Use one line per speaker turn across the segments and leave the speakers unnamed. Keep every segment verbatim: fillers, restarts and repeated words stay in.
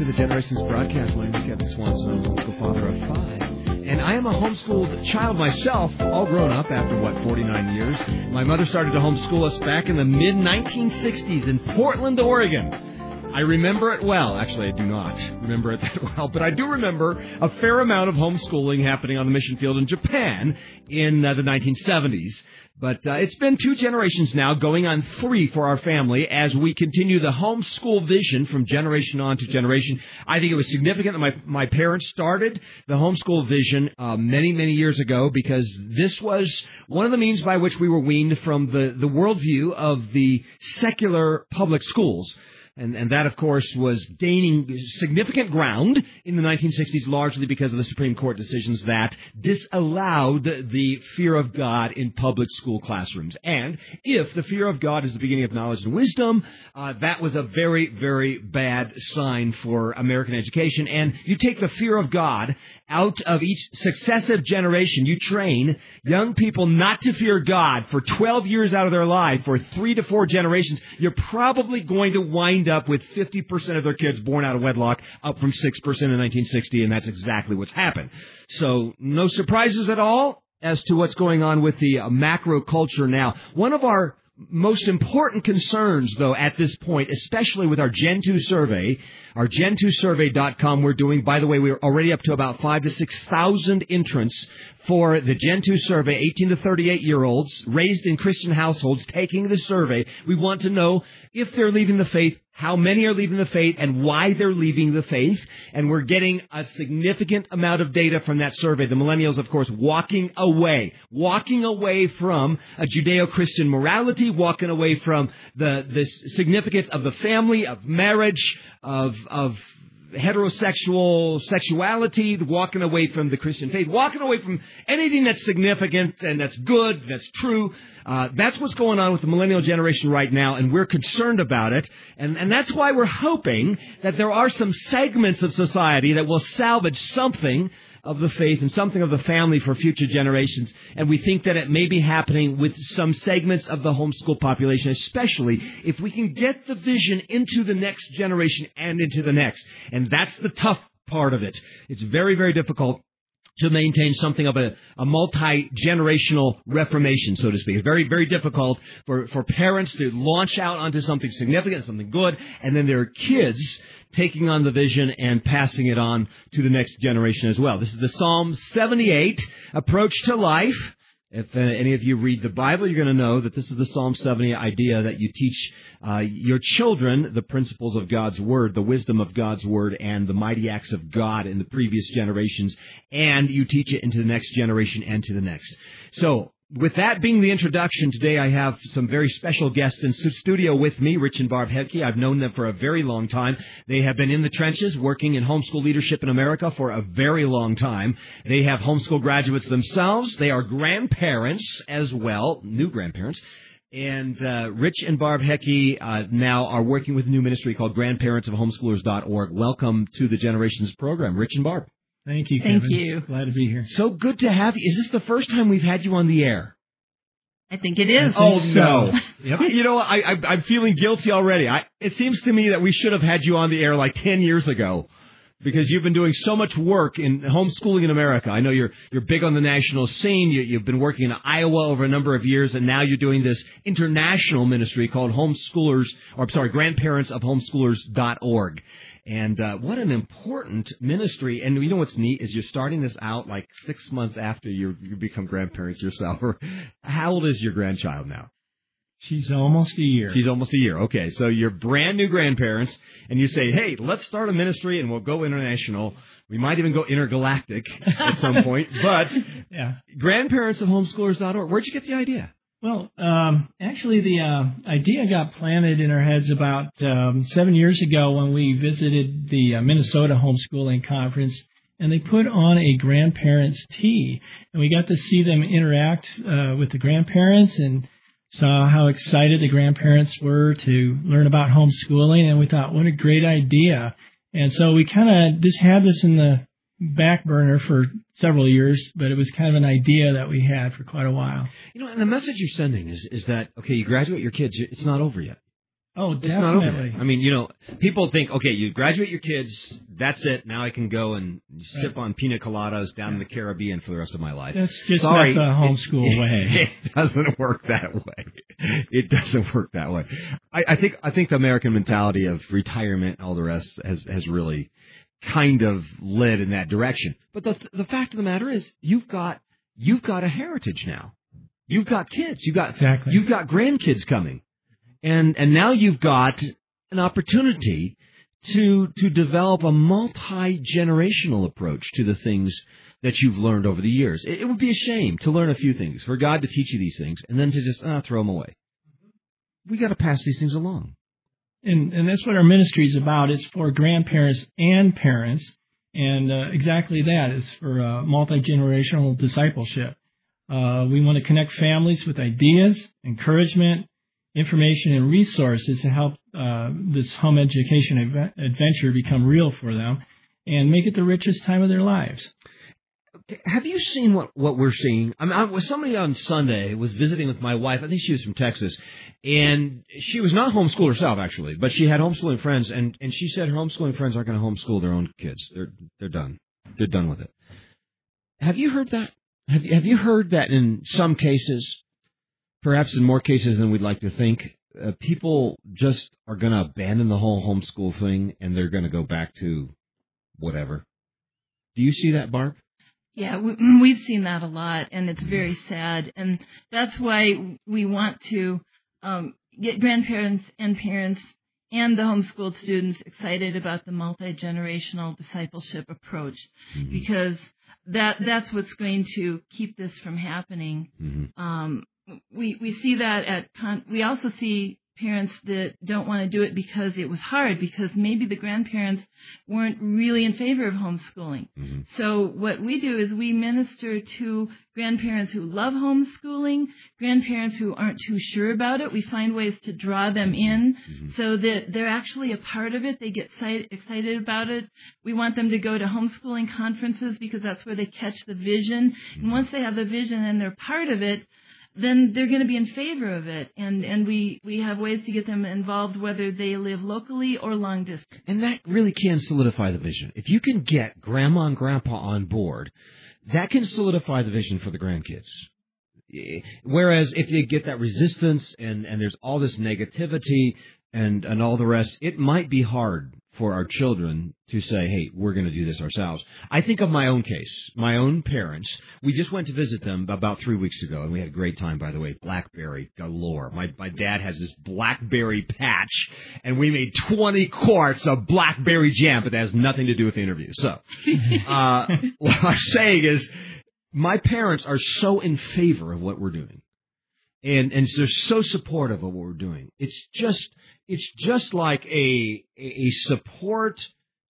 to the Generations broadcast. My name is Kevin Swanson. I'm a homeschool father of five. And I am a homeschooled child myself, all grown up after, what, forty-nine years. My mother started to homeschool us back in the mid nineteen sixties in Portland, Oregon. I remember it well. Actually, I do not remember it that well, but I do remember a fair amount of homeschooling happening on the mission field in Japan in uh, the nineteen seventies. But uh, it's been two generations now, going on three for our family, as we continue the homeschool vision from generation on to generation. I think it was significant that my my parents started the homeschool vision uh, many, many years ago, because this was one of the means by which we were weaned from the, the worldview of the secular public schools. And, and that, of course, was gaining significant ground in the nineteen sixties, largely because of the Supreme Court decisions that disallowed the fear of God in public school classrooms. And if the fear of God is the beginning of knowledge and wisdom, uh, that was a very, very bad sign for American education. And you take the fear of God out of each successive generation. You train young people not to fear God for twelve years out of their life, for three to four generations. You're probably going to wind up with fifty percent of their kids born out of wedlock, up from six percent in nineteen sixty, and that's exactly what's happened. So no surprises at all as to what's going on with the uh, macro culture now. One of our most important concerns, though, at this point, especially with our Gen two survey, our gen two survey dot com we're doing, by the way, we're already up to about five to six thousand entrants for the Gen two survey, eighteen to thirty-eight-year-olds raised in Christian households taking the survey. We want to know if they're leaving the faith, how many are leaving the faith, and why they're leaving the faith. And we're getting a significant amount of data from that survey. The millennials, of course, walking away, walking away from a Judeo-Christian morality, walking away from the, the significance of the family, of marriage, of of heterosexual sexuality, walking away from the Christian faith, walking away from anything that's significant and that's good, that's true. Uh, that's what's going on with the millennial generation right now, and we're concerned about it. And, and that's why we're hoping that there are some segments of society that will salvage something of the faith and something of the family for future generations. And we think that it may be happening with some segments of the homeschool population, especially if we can get the vision into the next generation and into the next. And that's the tough part of it. It's very, very difficult to maintain something of a, a multi-generational reformation, so to speak. It's very, very difficult for, for parents to launch out onto something significant, something good, and then their kids taking on the vision and passing it on to the next generation as well. This is the Psalm seventy-eight, Approach to Life. If uh, any of you read the Bible, you're going to know that this is the Psalm seventy idea that you teach uh, your children the principles of God's Word, the wisdom of God's Word, and the mighty acts of God in the previous generations, and you teach it into the next generation and to the next. So, with that being the introduction, today I have some very special guests in studio with me, Rich and Barb Hedke. I've known them for a very long time. They have been in the trenches working in homeschool leadership in America for a very long time. They have homeschool graduates themselves. They are grandparents as well, new grandparents. And uh, Rich and Barb Hedke uh, now are working with a new ministry called grandparents of homeschoolers dot org. Welcome to the Generations program, Rich and Barb.
Thank you, Kevin.
Thank you.
Glad to be here.
So good to have you. Is this the first time we've had you on the air?
I think it is.
Oh, no.
Yep.
You know, I, I, I'm feeling guilty already. I, it seems to me that we should have had you on the air like ten years ago, because you've been doing so much work in homeschooling in America. I know you're you're big on the national scene. You, you've been working in Iowa over a number of years, and now you're doing this international ministry called Homeschoolers, or I'm sorry, Grandparents of Homeschoolers dot org. And uh, what an important ministry. And you know what's neat is you're starting this out like six months after you you become grandparents yourself. How old is your grandchild now?
She's almost a year.
She's almost a year. Okay, so you're brand new grandparents, and you say, hey, let's start a ministry, and we'll go international. We might even go intergalactic at some point. But
yeah.
Grandparents of Homeschoolers dot org, where'd you get the idea?
Well, um, actually, the uh, idea got planted in our heads about um, seven years ago when we visited the uh, Minnesota Homeschooling Conference, and they put on a grandparents' tea, and we got to see them interact uh, with the grandparents and saw how excited the grandparents were to learn about homeschooling, and we thought, what a great idea. And so we kind of just had this in the back burner for several years, but it was kind of an idea that we had for quite a while.
You know, and the message you're sending is, is that, okay, you graduate your kids, it's not over yet.
Oh,
It's not over
definitely.
yet. I mean, you know, people think, okay, you graduate your kids, that's it. Now I can go and sip on pina coladas down in the Caribbean for the rest of my life.
That's just
Sorry,
not the homeschool
it,
way.
It doesn't work that way. It doesn't work that way. I, I think I think the American mentality of retirement and all the rest has has really kind of led in that direction. But the the fact of the matter is, you've got you've got a heritage now. You've got kids. You've got
Exactly.
you've got grandkids coming. And and now you've got an opportunity to to develop a multi-generational approach to the things that you've learned over the years. It, it would be a shame to learn a few things, for God to teach you these things, and then to just uh, throw them away. We got to pass these things along.
And, and that's what our ministry is about. It's for grandparents and parents. And uh, exactly that. It's for uh, multi-generational discipleship. Uh, we want to connect families with ideas, encouragement, information, and resources to help uh, this home education ev- adventure become real for them and make it the richest time of their lives.
Have you seen what, what we're seeing? I mean, I was somebody on Sunday was visiting with my wife. I think she was from Texas, and she was not homeschooled herself, actually, but she had homeschooling friends, and, and she said her homeschooling friends aren't going to homeschool their own kids. They're they're done. They're done with it. Have you heard that? Have you, have you heard that in some cases? Perhaps in more cases than we'd like to think, uh, people just are going to abandon the whole homeschool thing, and they're going to go back to whatever. Do you see that, Barb?
Yeah, we, we've seen that a lot, and it's very sad. And that's why we want to um, get grandparents and parents and the homeschooled students excited about the multi-generational discipleship approach, mm-hmm. because that that's what's going to keep this from happening. Mm-hmm. Um, We we see that at con- we also see parents that don't want to do it because it was hard, because maybe the grandparents weren't really in favor of homeschooling. Mm-hmm. So what we do is we minister to grandparents who love homeschooling, grandparents who aren't too sure about it. We find ways to draw them in mm-hmm. so that they're actually a part of it. They get excited about it. We want them to go to homeschooling conferences because that's where they catch the vision. Mm-hmm. And once they have the vision and they're part of it, then they're going to be in favor of it. And, and we, we have ways to get them involved, whether they live locally or long distance.
And that really can solidify the vision. If you can get grandma and grandpa on board, that can solidify the vision for the grandkids. Whereas if you get that resistance and, and there's all this negativity and, and all the rest, it might be hard for our children to say, hey, we're going to do this ourselves. I think of my own case, my own parents. We just went to visit them about three weeks ago, and we had a great time, by the way. Blackberry galore. My my dad has this blackberry patch, and we made twenty quarts of blackberry jam, but that has nothing to do with the interview. So uh, what I'm saying is my parents are so in favor of what we're doing. And and they're so supportive of what we're doing. It's just it's just like a a support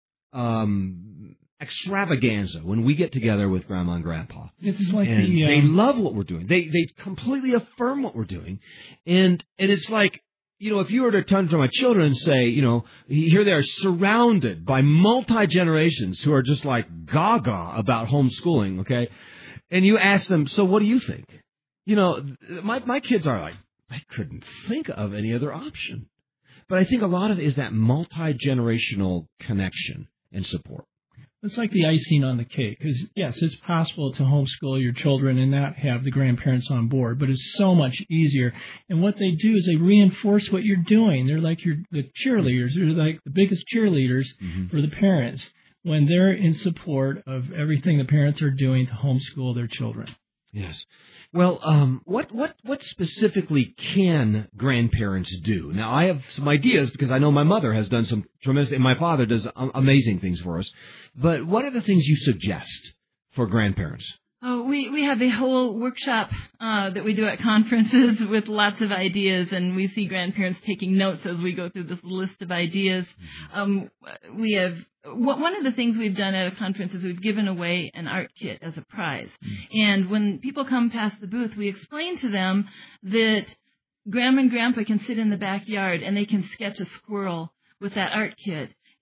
um, extravaganza when we get together with Grandma and Grandpa.
It's like
and
the, uh,
they love what we're doing. They they completely affirm what we're doing, and and it's like, you know, if you were to turn to my children and say, you know, here they are surrounded by multi generations who are just like gaga about homeschooling, okay, and you ask them, so what do you think? You know, my my kids are like, I couldn't think of any other option. But I think a lot of it is that multi-generational connection and support.
It's like the icing on the cake, because, yes, it's possible to homeschool your children and not have the grandparents on board, but it's so much easier. And what they do is they reinforce what you're doing. They're like your the cheerleaders. They're like the biggest cheerleaders mm-hmm. for the parents when they're in support of everything the parents are doing to homeschool their children.
Yes. Well, um, what, what, what specifically can grandparents do? Now, I have some ideas because I know my mother has done some tremendous, and my father does amazing things for us. But what are the things you suggest for grandparents?
Oh, we, we have a whole workshop uh, that we do at conferences with lots of ideas, and we see grandparents taking notes as we go through this list of ideas. Um, we have one of the things we've done at a conference is we've given away an art kit as a prize. And when people come past the booth, we explain to them that Grandma and Grandpa can sit in the backyard and they can sketch a squirrel with that art kit.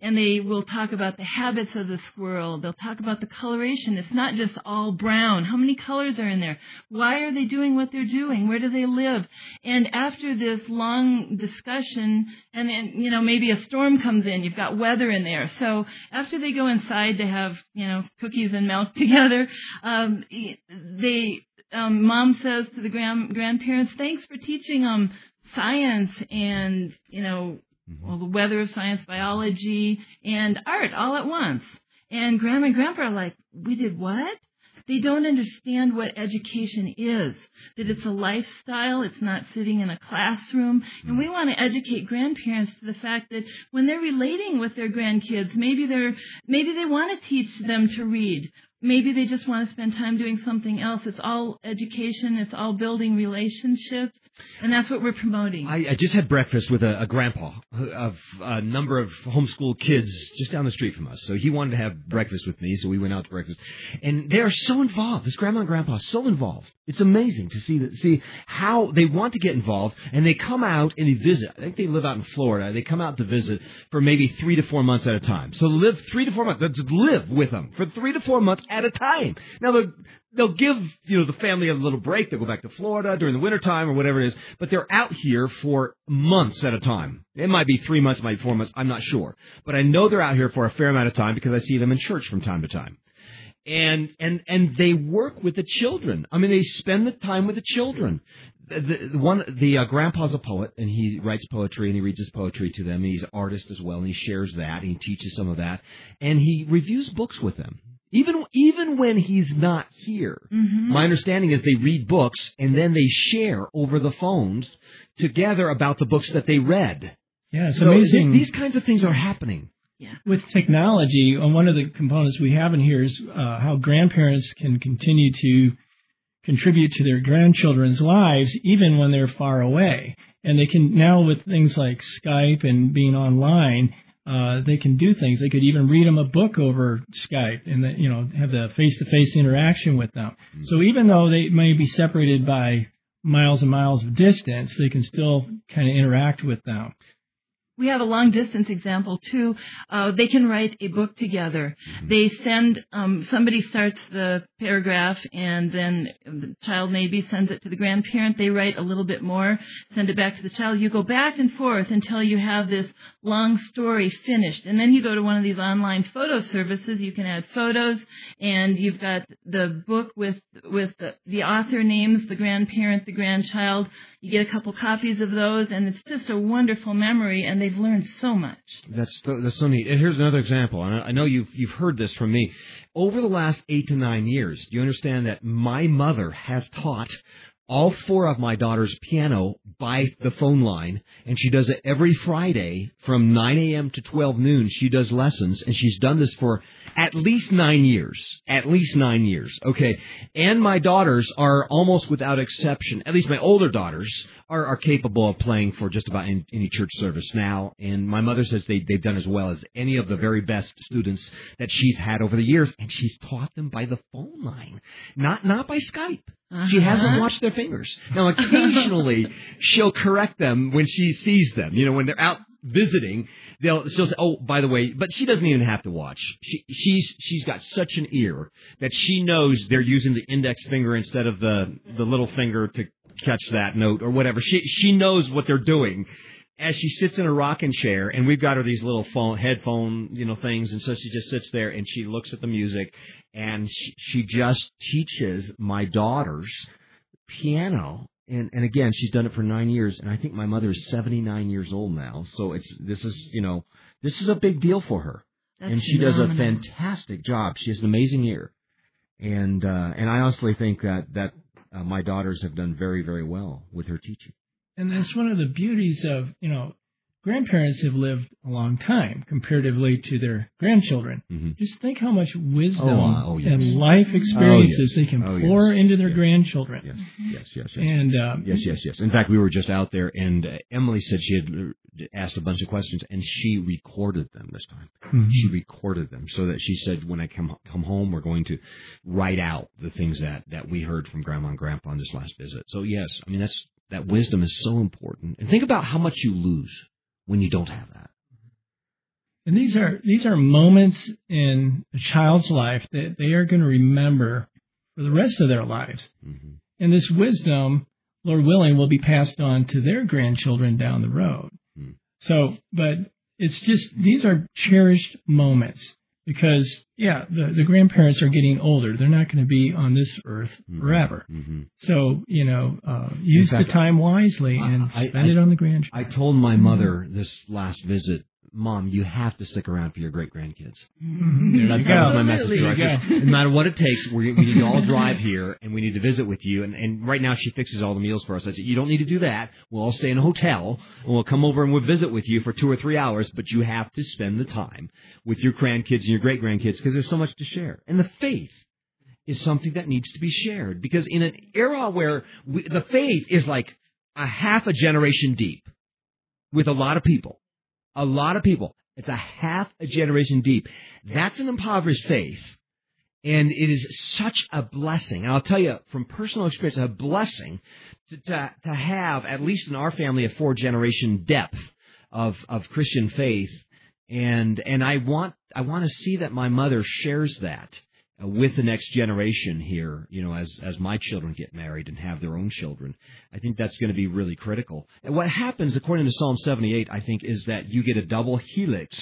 and they will talk about the habits of the squirrel. They'll talk about the coloration. It's not just all brown. How many colors are in there? Why are they doing what they're doing? Where do they live? And after this long discussion, and then, you know, maybe a storm comes in, you've got weather in there. So after they go inside to have, you know, cookies and milk together, um, they, um, mom says to the grand, grandparents, thanks for teaching them science and, you know, well, the weather of science, biology, and art all at once. And Grandma and Grandpa are like, we did what? They don't understand what education is, that it's a lifestyle, it's not sitting in a classroom. And we want to educate grandparents to the fact that when they're relating with their grandkids, maybe they're maybe they want to teach them to read. Maybe they just want to spend time doing something else. It's all education. It's all building relationships. And that's what we're promoting.
I, I just had breakfast with a, a grandpa of a number of homeschool kids just down the street from us. So he wanted to have breakfast with me, so we went out to breakfast. And they are so involved. This grandma and grandpa are so involved. It's amazing to see that, see how they want to get involved, and they come out and they visit. I think they live out in Florida. They come out to visit for maybe three to four months at a time. So live three to four months. Let's live with them for three to four months at a time. Now, they'll, they'll give, you know, the family a little break. They'll go back to Florida during the wintertime or whatever it is. But they're out here for months at a time. It might be three months, it might be four months. I'm not sure. But I know they're out here for a fair amount of time because I see them in church from time to time. And and and they work with the children. I mean, they spend the time with the children. The, the one, the uh, grandpa's a poet, and he writes poetry, and he reads his poetry to them. He's an artist as well, and he shares that. And he teaches some of that, and he reviews books with them. Even even when he's not here, mm-hmm. My understanding is they read books, and then they share over the phones together about the books that they read.
Yeah, it's
so
amazing.
Th- these kinds of things are happening.
Yeah.
With technology, and one of the components we have in here is uh, how grandparents can continue to contribute to their grandchildren's lives even when they're far away. And they can now, with things like Skype and being online, uh, they can do things. They could even read them a book over Skype and the, you know, have the face-to-face interaction with them. Mm-hmm. So even though they may be separated by miles and miles of distance, they can still kind of interact with them.
We have a long-distance example, too. Uh, they can write a book together. Mm-hmm. They send, um, somebody starts the paragraph, and then the child maybe sends it to the grandparent. They write a little bit more, send it back to the child. You go back and forth until you have this long story finished. And then you go to one of these online photo services. You can add photos, and you've got the book with, with the, the author names, the grandparent, the grandchild. You get a couple copies of those, and it's just a wonderful memory, and they've learned so much.
That's that's so neat. And here's another example. And I know you've you've heard this from me. Over the last eight to nine years, do you understand that my mother has taught all four of my daughters piano by the phone line, and she does it every Friday from nine a.m. to twelve noon. She does lessons, and she's done this for at least nine years. At least nine years, okay? And my daughters are almost without exception, at least my older daughters, are, are capable of playing for just about any, any church service now. And my mother says they, they've done as well as any of the very best students that she's had over the years, and she's taught them by the phone line, not not by Skype. Uh-huh. She hasn't watched their fingers. Now, occasionally, she'll correct them when she sees them. You know, when they're out visiting, they'll she'll say, "Oh, by the way," but she doesn't even have to watch. She, she's she's got such an ear that she knows they're using the index finger instead of the the little finger to catch that note or whatever. She she knows what they're doing. As she sits in a rocking chair, and we've got her these little phone, headphone, you know, things, and so she just sits there and she looks at the music, and she, she just teaches my daughters piano. And, and again, she's done it for nine years, and I think my mother is seventy-nine years old now. So it's this is, you know, this is a big deal for her.
That's
and she
phenomenal.
does a fantastic job. She has an amazing ear. And, uh, and I honestly think that, that uh, my daughters have done very, very well with her teaching.
And that's one of the beauties of, you know, grandparents have lived a long time comparatively to their grandchildren. Mm-hmm. Just think how much wisdom
oh, uh, oh, yes.
and life experiences
oh, yes.
they can
oh,
pour
yes.
into their
yes.
grandchildren.
Yes, yes, yes, yes.
And, um,
yes, yes, yes. In fact, we were just out there, and uh, Emily said she had asked a bunch of questions, and she recorded them this time. Mm-hmm. She recorded them so that she said, when I come come home, we're going to write out the things that, that we heard from Grandma and Grandpa on this last visit. So, yes, I mean, that's that wisdom is so important. And think about how much you lose when you don't have that.
And these are these are moments in a child's life that they are going to remember for the rest of their lives. Mm-hmm. And this wisdom, Lord willing, will be passed on to their grandchildren down the road. Mm-hmm. So, but it's just, these are cherished moments because, yeah, the, the grandparents are getting older. They're not going to be on this earth mm-hmm. forever. Mm-hmm. So, you know, uh, use fact, the time wisely and I, spend I, it on the grandchildren.
I told my mother this last visit, Mom, you have to stick around for your great-grandkids.
Mm-hmm.
That, that was my message to her. No matter what it takes, we, we need to all drive here, and we need to visit with you. And, and right now, she fixes all the meals for us. I said, you don't need to do that. We'll all stay in a hotel, and we'll come over and we'll visit with you for two or three hours, but you have to spend the time with your grandkids and your great-grandkids because there's so much to share. And the faith is something that needs to be shared because in an era where we, the faith is like a half a generation deep with a lot of people, A lot of people. It's a half a generation deep. That's an impoverished faith. And it is such a blessing. And I'll tell you from personal experience, a blessing to, to, to have, at least in our family, a four-generation depth of, of Christian faith. And and I want I want to see that my mother shares that uh, with the next generation here, you know, as, as my children get married and have their own children. I think that's going to be really critical. And what happens, according to Psalm seventy-eight, I think, is that you get a double helix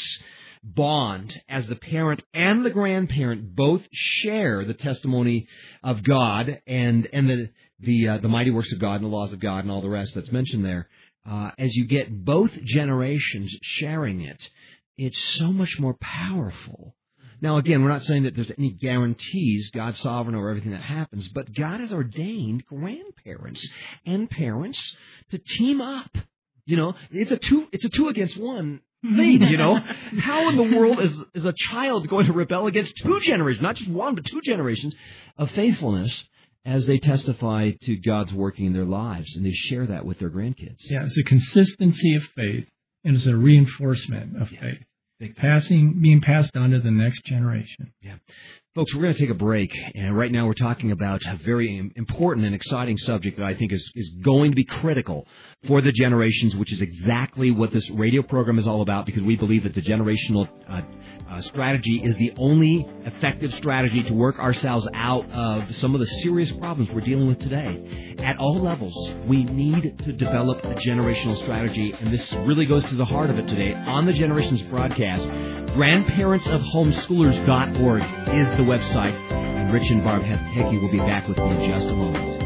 bond as the parent and the grandparent both share the testimony of God and and the the uh, the mighty works of God and the laws of God and all the rest that's mentioned there. Uh, as you get both generations sharing it, it's so much more powerful. Now, again, we're not saying that there's any guarantees, God's sovereign over everything that happens, but God has ordained grandparents and parents to team up. You know, it's a two, it's a two against one thing, you know. How in the world is, is a child going to rebel against two generations, not just one, but two generations of faithfulness as they testify to God's working in their lives, and they share that with their grandkids?
Yeah, it's a consistency of faith, and it's a reinforcement of yeah. faith. Passing, being passed on to the next generation.
Yeah. Folks, we're going to take a break, and right now we're talking about a very important and exciting subject that I think is, is going to be critical for the generations, which is exactly what this radio program is all about, because we believe that the generational uh, uh, strategy is the only effective strategy to work ourselves out of some of the serious problems we're dealing with today. At all levels, we need to develop a generational strategy, and this really goes to the heart of it today on the Generations broadcast. grandparents of homeschoolers dot org is the website, and Rich and Barb Hickey will be back with you in just a moment.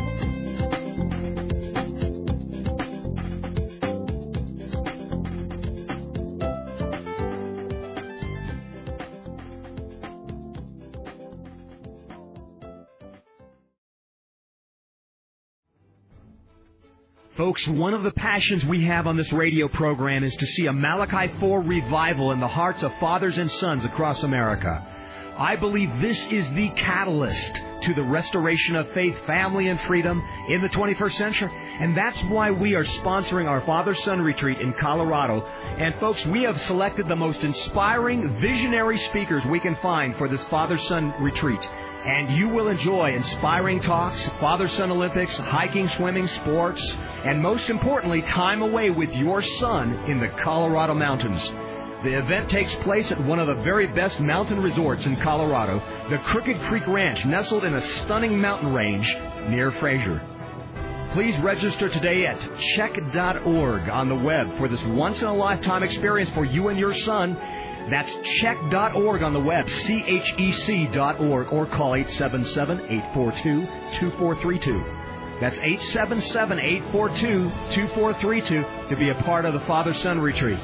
Folks, one of the passions we have on this radio program is to see a Malachi four revival in the hearts of fathers and sons across America. I believe this is the catalyst to the restoration of faith, family, and freedom in the twenty-first century. And that's why we are sponsoring our Father-Son Retreat in Colorado. And folks, we have selected the most inspiring, visionary speakers we can find for this Father-Son Retreat. And you will enjoy inspiring talks, Father-Son Olympics, hiking, swimming, sports, and most importantly, time away with your son in the Colorado mountains. The event takes place at one of the very best mountain resorts in Colorado, the Crooked Creek Ranch, nestled in a stunning mountain range near Fraser. Please register today at check dot org on the web for this once-in-a-lifetime experience for you and your son. That's check dot org on the web, C H E C dot org, or call eight seven seven, eight four two, two four three two. That's eight seven seven, eight four two, two four three two to be a part of the Father-Son Retreat.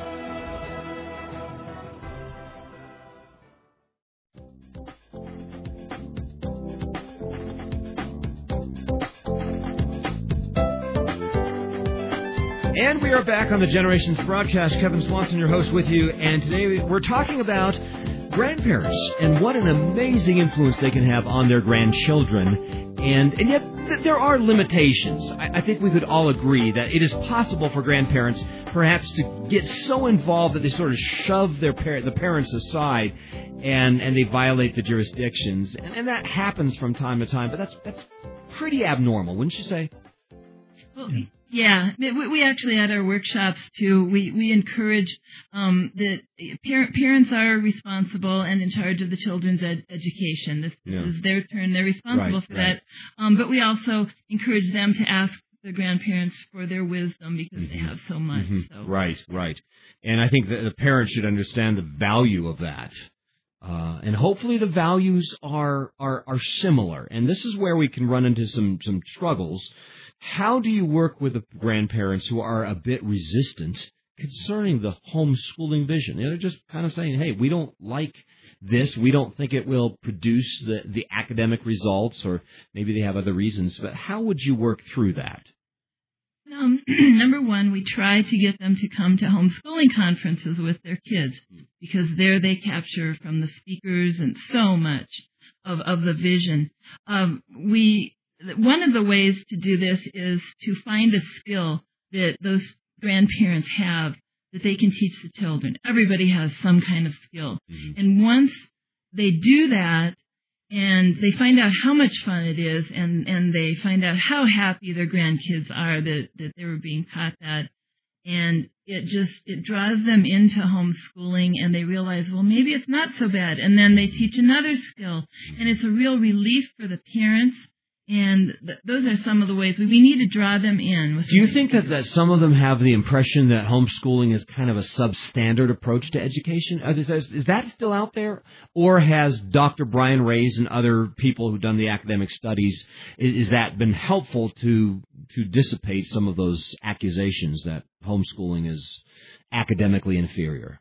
And we are back on the Generations broadcast. Kevin Swanson, your host, with you. And today we're talking about grandparents and what an amazing influence they can have on their grandchildren. And, and yet there are limitations. I, I think we could all agree that it is possible for grandparents perhaps to get so involved that they sort of shove their par- the parents aside and, and they violate the jurisdictions. And, and that happens from time to time, but that's that's pretty abnormal, wouldn't you say?
Well, yeah, we, we actually at our workshops too. We we encourage um, that parent, parents are responsible and in charge of the children's ed- education. This, this
Yeah.
is their turn; they're responsible
Right,
for
right.
that. Um, but we also encourage them to ask the grandparents for their wisdom because
Mm-hmm.
they have so much.
Mm-hmm.
So.
Right, right. And I think that the parents should understand the value of that. Uh, and hopefully the values are, are are similar. And this is where we can run into some, some struggles. How do you work with the grandparents who are a bit resistant concerning the homeschooling vision? They're just kind of saying, hey, we don't like this. We don't think it will produce the, the academic results, or maybe they have other reasons. But how would you work through that?
Um, number one, we try to get them to come to homeschooling conferences with their kids because there they capture from the speakers and so much of, of the vision. Um, we one of the ways to do this is to find a skill that those grandparents have that they can teach the children. Everybody has some kind of skill.
Mm-hmm.
And once they do that, and they find out how much fun it is, and, and they find out how happy their grandkids are that, that they were being taught that. And it just, it draws them into homeschooling, and they realize, well, maybe it's not so bad. And then they teach another skill, and it's a real relief for the parents. And th- those are some of the ways we, we need to draw them in. With
Do you think that, that some of them have the impression that homeschooling is kind of a substandard approach to education? Is, is that still out there? Or has Doctor Brian Rays and other people who've done the academic studies, is, is that been helpful to to dissipate some of those accusations that homeschooling is academically inferior?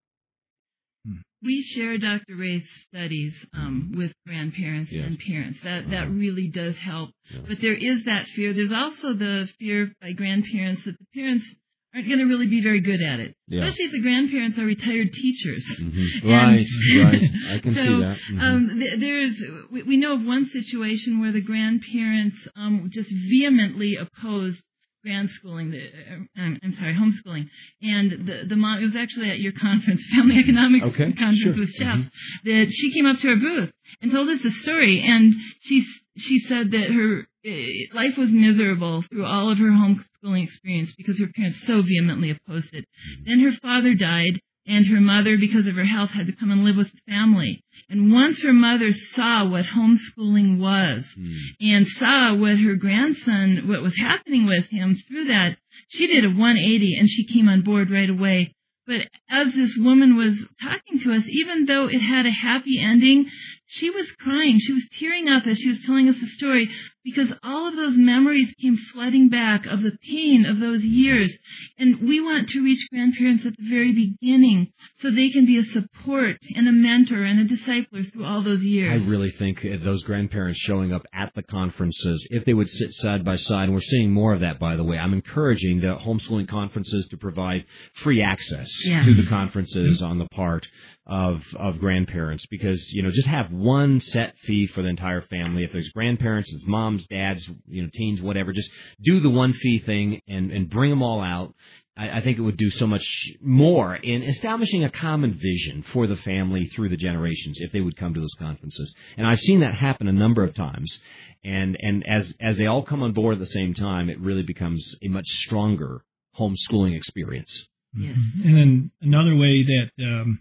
We share Doctor Ray's studies um, with grandparents
Yes.
and parents. That
Uh-huh.
that really does help.
Yeah.
But there is that fear. There's also the fear by grandparents that the parents aren't going to really be very good at it,
Yeah.
especially if the grandparents are retired teachers.
Mm-hmm.
And-
Right, right. I can
so,
see that. Mm-hmm.
Um, th- there's we, we know of one situation where the grandparents um, just vehemently opposed grandschooling, the, uh, um, I'm sorry, homeschooling. And the, the mom, it was actually at your conference, Family Economics
Okay,
Conference
sure.
with Chef,
Mm-hmm.
that she came up to our booth and told us the story. And she, she said that her uh, life was miserable through all of her homeschooling experience because her parents so vehemently opposed it. Then her father died, and her mother, because of her health, had to come and live with the family. And once her mother saw what homeschooling was
Mm.
and saw what her grandson, what was happening with him through that, she did a one eighty and she came on board right away. But as this woman was talking to us, even though it had a happy ending, she was crying. She was tearing up as she was telling us the story because all of those memories came flooding back of the pain of those years. And we want to reach grandparents at the very beginning so they can be a support and a mentor and a discipler through all those years.
I really think uh, those grandparents showing up at the conferences, if they would sit side by side, and we're seeing more of that, by the way. I'm encouraging the homeschooling conferences to provide free access
Yeah.
to the conferences on the part of of grandparents, because, you know, just have one set fee for the entire family. If there's grandparents, it's moms, dads, you know, teens, whatever, just do the one fee thing and, and bring them all out. I, I think it would do so much more in establishing a common vision for the family through the generations if they would come to those conferences. And I've seen that happen a number of times. And and as as they all come on board at the same time, it really becomes a much stronger homeschooling experience.
Yes.
And then another way that um,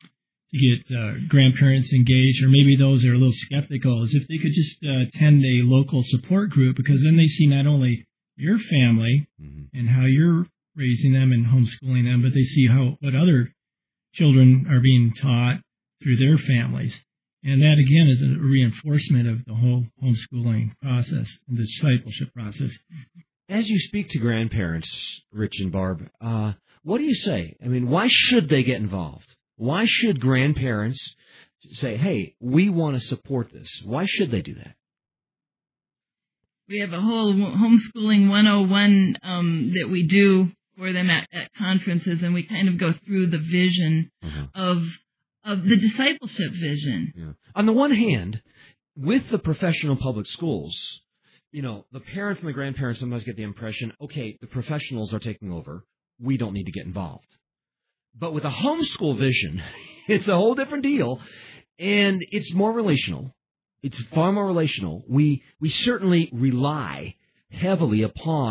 to get uh, grandparents engaged, or maybe those that are a little skeptical, is if they could just uh, attend a local support group, because then they see not only your family
Mm-hmm.
and how you're raising them and homeschooling them, but they see how what other children are being taught through their families. And that, again, is a reinforcement of the whole homeschooling process, the discipleship process.
As you speak to grandparents, Rich and Barb, uh, what do you say? I mean, why should they get involved? Why should grandparents say, hey, we want to support this? Why should they do that?
We have a whole homeschooling one oh one um, that we do for them at, at conferences, and we kind of go through the vision
Uh-huh.
of of the discipleship vision.
Yeah. On the one hand, with the professional public schools, you know, the parents and the grandparents sometimes get the impression, okay, the professionals are taking over. We don't need to get involved. But with a homeschool vision, it's a whole different deal, and it's more relational. It's far more relational. We we certainly rely heavily upon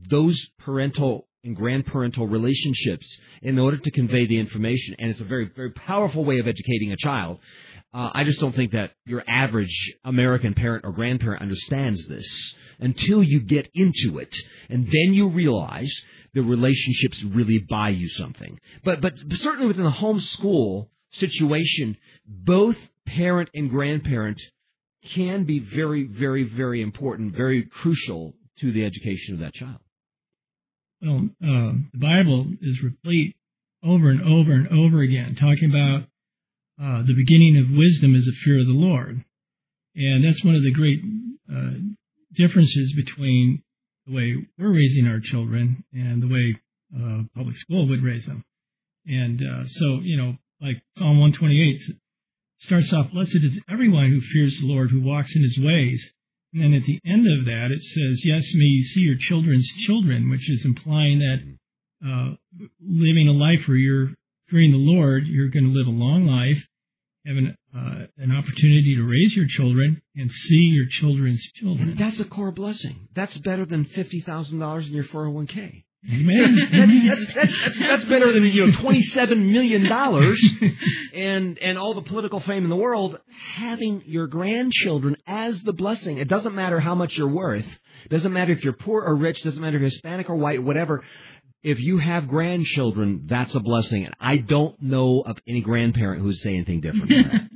those parental and grandparental relationships in order to convey the information. And it's a very, very powerful way of educating a child. Uh, I just don't think that your average American parent or grandparent understands this until you get into it. And then you realize the relationships really buy you something. But, but certainly within the homeschool situation, both parent and grandparent can be very, very, very important, very crucial to the education of that child.
Well, uh, the Bible is replete over and over and over again, talking about uh, the beginning of wisdom is the fear of the Lord. And that's one of the great uh, differences between the way we're raising our children and the way uh, public school would raise them. And uh, so, you know, like Psalm one twenty-eight starts off, blessed is everyone who fears the Lord, who walks in his ways. And then at the end of that, it says, yes, may you see your children's children, which is implying that uh, living a life where you're fearing the Lord, you're going to live a long life, have an, uh, an opportunity to raise your children and see your children's children.
And that's a core blessing. That's better than fifty thousand dollars in your four oh one k.
Amen.
that's, that's, that's, that's better than, you know, twenty-seven million dollars and, and all the political fame in the world. Having your grandchildren as the blessing. It doesn't matter how much you're worth. It doesn't matter if you're poor or rich. It doesn't matter if you're Hispanic or white, whatever. If you have grandchildren, that's a blessing. And I don't know of any grandparent who'd say anything different than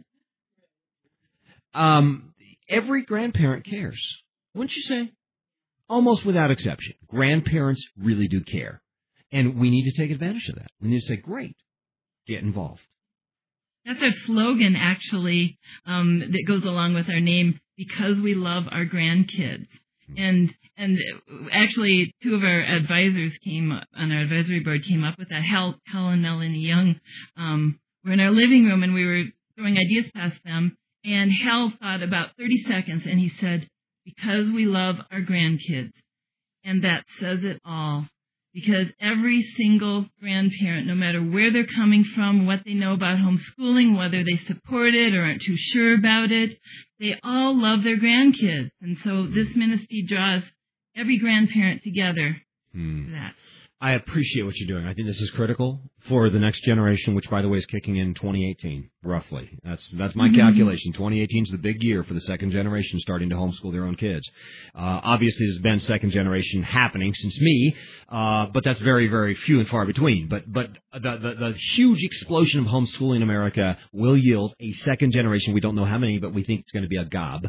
that. um, every grandparent cares. Wouldn't you say? Almost without exception. Grandparents really do care. And we need to take advantage of that. We need to say, great, get involved.
That's our slogan, actually, um, that goes along with our name, because we love our grandkids. And and actually, two of our advisors came on our advisory board came up with that. Hal, Hal and Melanie Young um, were in our living room, and we were throwing ideas past them. And Hal thought about thirty seconds, and he said, because we love our grandkids. And that says it all. Because every single grandparent, no matter where they're coming from, what they know about homeschooling, whether they support it or aren't too sure about it, they all love their grandkids. And so this ministry draws every grandparent together
hmm.
for that.
I appreciate what you're doing. I think this is critical for the next generation, which, by the way, is kicking in twenty eighteen, roughly. That's that's my mm-hmm. calculation. twenty eighteen is the big year for the second generation starting to homeschool their own kids. Uh, obviously, there's been second generation happening since me, uh, but that's very, very few and far between. But but the, the, the huge explosion of homeschooling in America will yield a second generation. We don't know how many, but we think it's going to be a gob.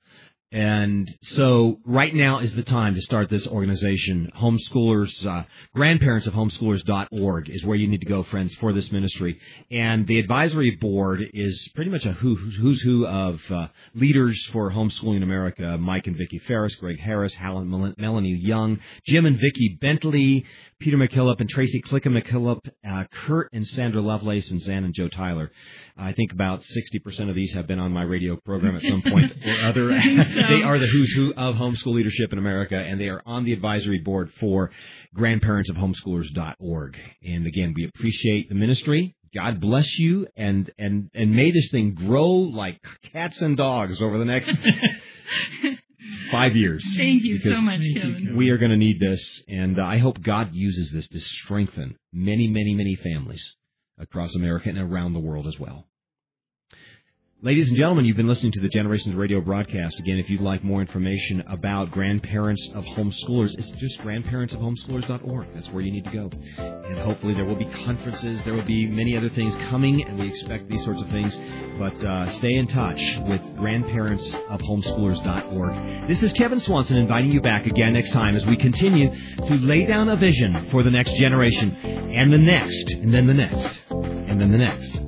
And so right now is the time to start this organization. Homeschoolers, uh, grandparents of homeschoolers dot org is where you need to go, friends, for this ministry. And the advisory board is pretty much a who, who's who of uh, leaders for homeschooling in America. Mike and Vicki Ferris, Greg Harris, Hal and Melanie Young, Jim and Vicki Bentley, Peter McKillop and Tracy Clickham McKillop, uh, Kurt and Sandra Lovelace, and Zan and Joe Tyler. I think about sixty percent of these have been on my radio program at some point or other. They are the who's who of homeschool leadership in America, and they are on the advisory board for grandparents of homeschoolers dot org. And again, we appreciate the ministry. God bless you, and, and, and may this thing grow like cats and dogs over the next five years.
Thank you so much, Kevin.
We are going to need this, and uh, I hope God uses this to strengthen many, many, many families across America and around the world as well. Ladies and gentlemen, you've been listening to the Generations Radio broadcast. Again, if you'd like more information about grandparents of homeschoolers, it's just grandparents of homeschoolers dot org. That's where you need to go. And hopefully there will be conferences. There will be many other things coming, and we expect these sorts of things. But uh, stay in touch with grandparents of homeschoolers dot org. This is Kevin Swanson inviting you back again next time as we continue to lay down a vision for the next generation, and the next, and then the next, and then the next.